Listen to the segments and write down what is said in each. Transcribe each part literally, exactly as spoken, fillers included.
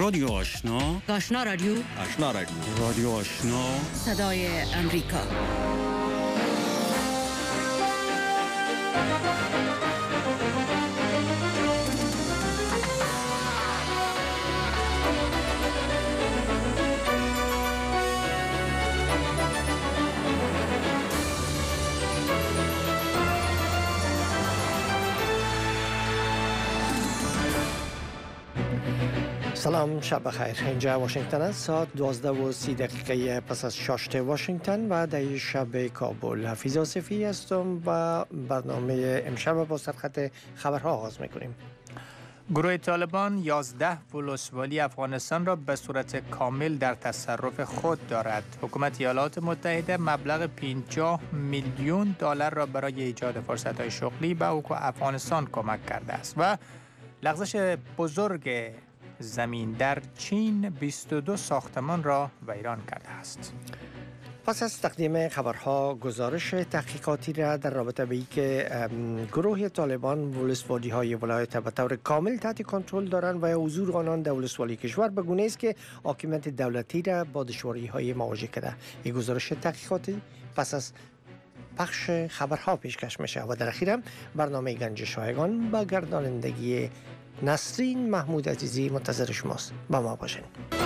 رادیو آشنا، آشنا رادیو، آشنا رادیو، رادیو آشنا، صدای امریکا. سلام، شب بخیر. اینجا واشنگتن است. ساعت دوازده و سی دقیقه پس از شاشت واشنگتن و در شب کابل. حفیظ آصفی هستم و برنامه امشب با سرخط خبرها آغاز میکنیم. گروه طالبان یازده ولسوالی افغانستان را به صورت کامل در تصرف خود دارد. حکومت ایالات متحده مبلغ پنجاه میلیون دلار را برای ایجاد فرصت‌های شغلی به افغانستان کمک کرده است و لغزش بزرگ زمین در چین بیست و دو ساختمان را ویران کرده است. پس از تقدیم خبرها گزارش تحقیقاتی را در رابطه به اینکه گروه طالبان ولسوالی های ولایت به طور کامل تحت کنترل دارند و حضور آنان در ولسوالی کشور به گونه است که حاکمیت دولتی را با دشواری های مواجه کرده. این گزارش تحقیقاتی پس از پخش خبرها پیشکش میشه و در اخیر هم برنامه گنج شاهگان با گردانندگی نسرین محمود عزیزی منتظر شماست. با ما باشین.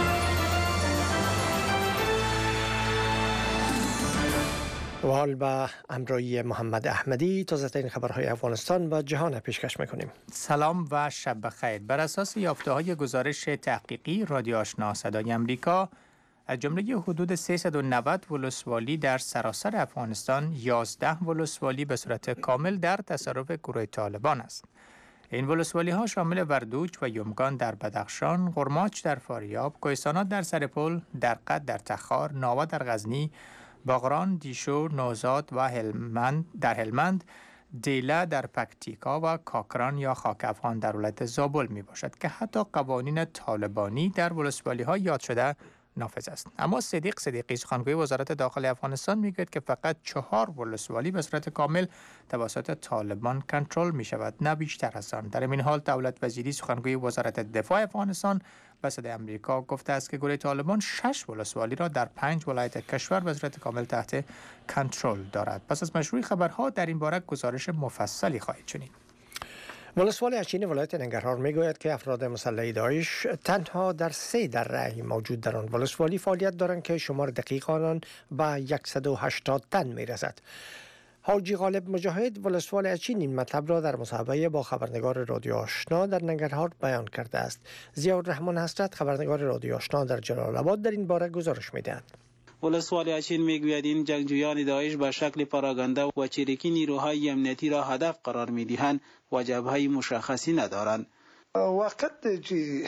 و حال با همراهی محمد احمدی تازه‌ترین خبرهای افغانستان و جهان پیشکش میکنیم. سلام و شب بخیر. بر اساس یافته‌های گزارش تحقیقی رادیو آشنا صدای امریکا، از جمله حدود سیصد و نود ولسوالی در سراسر افغانستان، یازده ولسوالی به صورت کامل در تصرف گروه طالبان است. این ولسوالی ها شامل وردوج و یمگان در بدخشان، قرماچ در فاریاب، کوهستانات در سرپل، درقد در تخار، ناوه در غزنی، باغران، دیشور، نوزاد و هلمند در هلمند، دیله در پکتیکا و کاکران یا خاک افغان در ولایت زابل می باشد که حتی قوانین طالبانی در ولسوالی ها یاد شده نافذ است. اما صدیق صدیقی سخنگوی وزارت داخلی افغانستان میگوید که فقط چهار ولسوالی به صورت کامل توسط طالبان کنترل می شود، نه بیشتر از آن. در این حال دولت وزیری سخنگوی وزارت دفاع افغانستان به صدای امریکا گفته است که گروه طالبان شش ولسوالی را در پنج ولایت کشور به صورت کامل تحت کنترل دارد. پس از مشروع خبرها در این باره گزارش مفصلی خواهید شنید. ولسوالی اچین ولایت ننگرهار میگوید که افراد مسلح داعش تنها در سه دره موجود در آن ولسوالی فعالیت دارند که شمار دقیق آنان به صد و هشتاد تن میرسد. حاجی غالب مجاهد ولسوال اچین این مطلب را در مصاحبه با خبرنگار رادیو آشنا در ننگرهار بیان کرده است. ضیاءالرحمن حسرت خبرنگار رادیو آشنا در جلال آباد در این باره گزارش میدهد. ولسوالی اچین میگوید این جنگجویان داعش به شکل پراگنده و چریکی نیروهای امنیتی را هدف قرار میدهند و جبهه مشخصی ندارند. واقعیت چې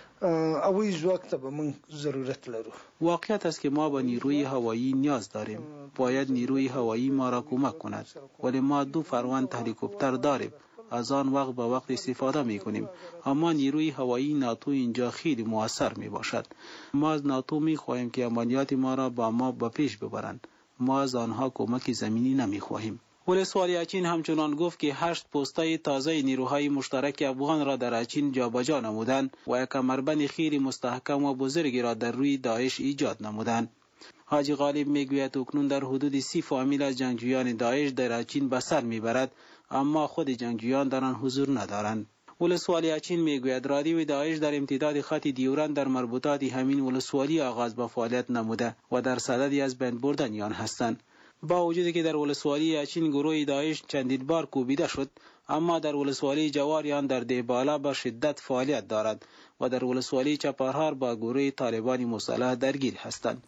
اوی ځواک ته به موږ ضرورت لرو. واقعیت است که ما به نیروی هوایی نیاز داریم. باید نیروی هوایی ما را کمک کند. ولی ما دو فروند هلیکوپتر داریم. از آن وقت به وقت استفاده می کنیم. اما نیروی هوایی ناتو اینجا خیلی موثر می باشد. ما از ناتو می خواهیم که عملیات ما را با ما به پیش ببرند. ما از آنها کمک زمینی نمی خواهیم. ولسوالی اچین همچنان گفت که هشت پستای تازه نیروهای مشترک افغان را در اچین جابجا نمودند و یک کمربند خیلی مستحکم و بزرگی را در روی داعش ایجاد نمودند. حاجی غالب میگوید اکنون در حدود سی فامیل از جنگجویان داعش در اچین به سر میبرد، اما خود جنگجویان در آن حضور ندارند. ولسوالی اچین میگوید رادیو داعش در امتداد خط دیورند در مربوطات همین ولسوالی آغاز به فعالیت نموده و در صددی از بین بردن آن هستند. با وجودی که در ولسوالی اچین گروه داعش چندین بار کوبیده شد، اما در ولسوالی جواریان در دیبالا به شدت فعالیت دارد و در ولسوالی چپرهار با گروه طالبان مسلح درگیر هستند.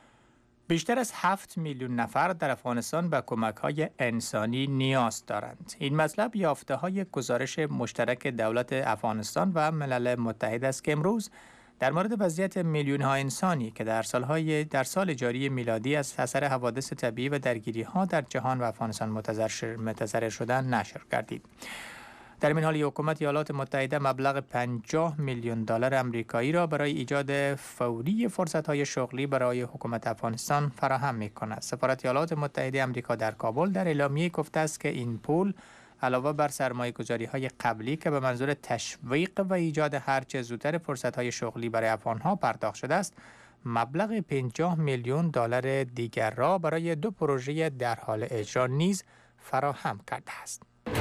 بیشتر از هفت میلیون نفر در افغانستان به کمک‌های انسانی نیاز دارند. این مطلب یافته‌های گزارش مشترک دولت افغانستان و ملل متحد است که امروز در مورد وضعیت میلیون‌ها انسانی که در سالهای در سال جاری میلادی از اثر حوادث طبیعی و درگیری‌ها در جهان و افغانستان متضرر شدن نشر گردید. در این حال حکومت ایالات متحده مبلغ پنجاه میلیون دلار آمریکایی را برای ایجاد فوری فرصت‌های شغلی برای حکومت افغانستان فراهم می‌کند. سفارت ایالات متحده آمریکا در کابل در اعلامیه گفته است که این پول علاوه بر سرمایه‌گذاری‌های قبلی که به منظور تشویق و ایجاد هرچه زودتر فرصت‌های شغلی برای افغان‌ها پرداخت شده است، مبلغ پنجاه میلیون دلار دیگر را برای دو پروژه در حال اجرا نیز فراهم کرده است.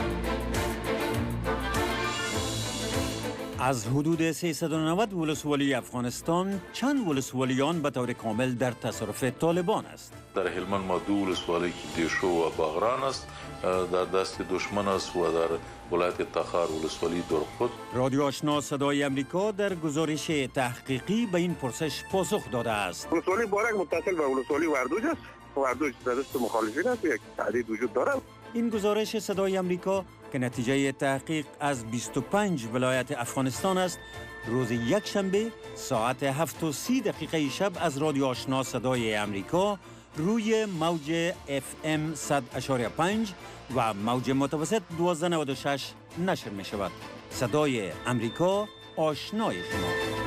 از حدود سیصد و نود ولسوالی افغانستان چند ولسوالیان به طور کامل در تصرف طالبان است. در هلمند ما دو ولسوالی که دیشو و باغران است در دست دشمن است و در ولایت تخار ولسوالی درخود. رادیو آشنا صدای امریکا در گزارش تحقیقی به این پرسش پاسخ داده است. ولسوالی بارک متصل به ولسوالی وردوج است. وردوج در دست مخالفین است، یک تعدید وجود دارد. این گزارش صدای امریکا که نتیجه تحقیق از بیست و پنج ولایت افغانستان است، روز یک شنبه ساعت هفت و سی دقیقه شب از رادیو آشنا صدای امریکا روی موج اف ام صد و پنج و موج متوسط دوازده و نود و شش نشر می شود. صدای امریکا، آشنای شما.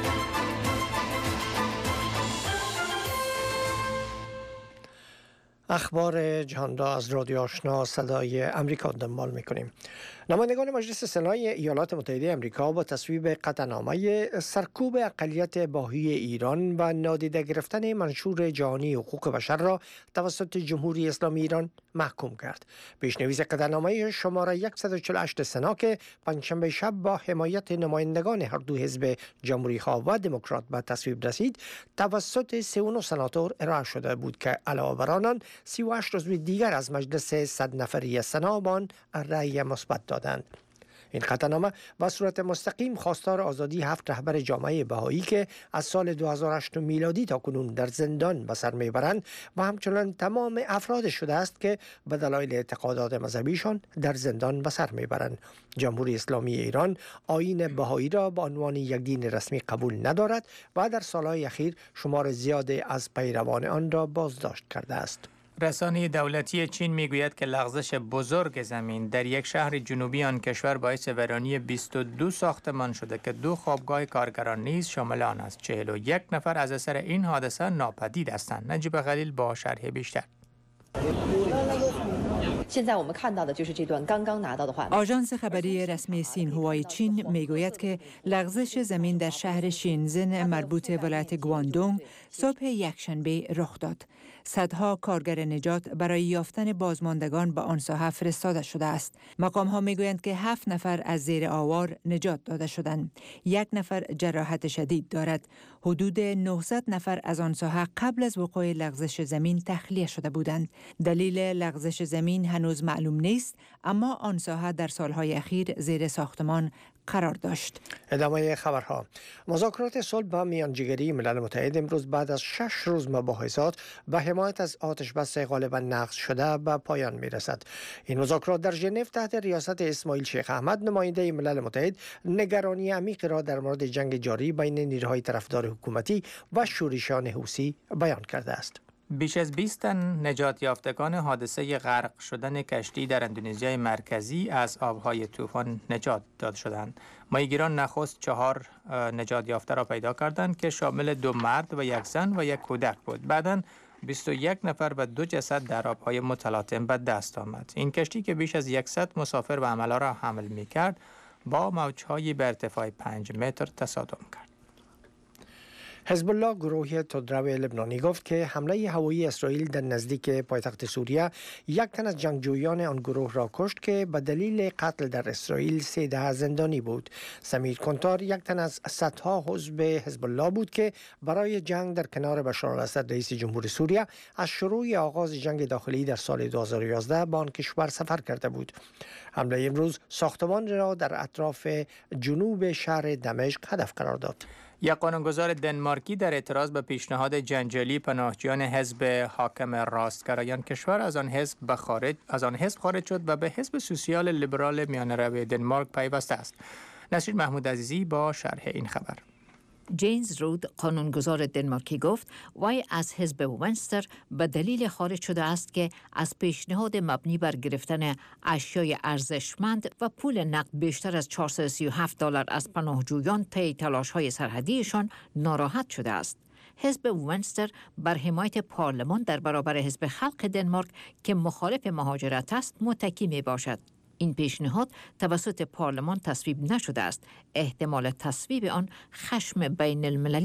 اخبار جهان را از رادیو آشنا صدای امریکا دنبال می‌کنیم. نمایندگان مجلس سنای ایالات متحده آمریکا با تصویب قطعنامه سرکوب اقلیت باهایی ایران و نادیده گرفتن منشور جهانی حقوق بشر را توسط جمهوری اسلامی ایران محکوم کرد. پیشنویس قطعنامه شماره صد و چهل و هشت سنا که پنجشنبه شب با حمایت نمایندگان هر دو حزب جمهوری‌خواه و دموکرات به تصویب رسید، توسط سی و نه سناتور ارائه شده بود که علاوه بر آنان سی و هشت عضو دیگر از مجلس صد نفری سنا با آن رأی مثبت دادند. این قطعنامه به صورت مستقیم خواستار آزادی هفت رهبر جامعه بهایی که از سال دو هزار و هشت میلادی تا کنون در زندان به سر میبرند و همچنان تمام افراد شده است که به دلایل اعتقادات مذهبیشان در زندان به سر میبرند. جمهوری اسلامی ایران آیین بهایی را به عنوان یک دین رسمی قبول ندارد و در سالهای اخیر شمار زیادی از پیروان آن را بازداشت کرده است. رسانه دولتی چین میگوید که لغزش بزرگ زمین در یک شهر جنوبی آن کشور باعث ویرانی بیست و دو ساختمان شده که دو خوابگاه کارگران نیز شامل آن است. چهل و یک نفر از اثر این حادثه ناپدید هستند. نجیب خلیل با شرح بیشتر. آژانس خبری رسمی سینهوای چین میگوید که لغزش زمین در شهر شینزن مربوط ولایت گواندونگ صبح یکشنبه رخ داد. صدها کارگر نجات برای یافتن بازماندگان به آن ساحه فرستاده شده است. مقام ها میگویند که هفت نفر از زیر آوار نجات داده شدند. یک نفر جراحت شدید دارد. حدود نهصد نفر از آن ساحه قبل از وقوع لغزش زمین تخلیه شده بودند. دلیل لغزش زمین هنوز معلوم نیست، اما آن ساحه در سالهای اخیر زیر ساختمان قرار داشت. ادامه خبرها. مذاکرات صلح با میانجیگری ملل متحد امروز بعد از شش روز مباحثات به حمایت از آتش بس غالبا نقض شده به پایان می رسد. این مذاکرات در ژنو تحت ریاست اسماعیل شیخ احمد نماینده ملل متحد نگرانی عمیق را در مورد جنگ جاری بین نیروهای طرفدار حکومتی و شورشیان حوثی بیان کرده است. بیش از بیست تن نجات یافتگان حادثه غرق شدن کشتی در اندونزیای مرکزی از آبهای طوفان نجات داده شدند. ماهیگیران نخست چهار نجات یافته را پیدا کردند که شامل دو مرد و یک زن و یک کودک بود. بعداً بیست و یک نفر و دو جسد در آبهای متلاطم به دست آمد. این کشتی که بیش از صد مسافر و حمله را حمل می کرد با موج‌های به ارتفاع پنج متر تصادم کرد. حزب الله گروه تندرو لبنانی گفت که حمله هوایی اسرائیل در نزدیک پایتخت سوریه یک تن از جنگجویان آن گروه را کشت که به دلیل قتل در اسرائیل سیده زندانی بود. سمیر کنتار یک تن از صدها حزب حزب الله بود که برای جنگ در کنار بشار الاسد رئیس جمهور سوریه از شروع آغاز جنگ داخلی در سال دو هزار و یازده به آن کشور سفر کرده بود. حمله امروز ساختمان را در اطراف جنوب شهر دمشق هدف قرار داد. یک قانونگذار دنمارکی در اعتراض به پیشنهاد جنجالی پناهجویان حزب حاکم راستگرایان کشور از آن حزب به خارج از آن حزب خارج شد و به حزب سوسیال لیبرال میانه‌رو دنمارک پیوسته است. نصیر محمود عزیزی با شرح این خبر. جینز رود قانونگذار دنمارکی گفت وی از حزب ونستر به دلیل خارج شده است که از پیشنهاد مبنی بر گرفتن اشیای ارزشمند و پول نقد بیشتر از چهارصد و سی و هفت دلار از پناهجویان طی تلاش‌های سرحدیشان ناراحت شده است. حزب ونستر بر حمایت پارلمان در برابر حزب خلق دنمارک که مخالف مهاجرت است متکی می باشد. این پیشنهاد توسط پارلمان تصویب نشده است. احتمال تصویب آن خشم بین المللی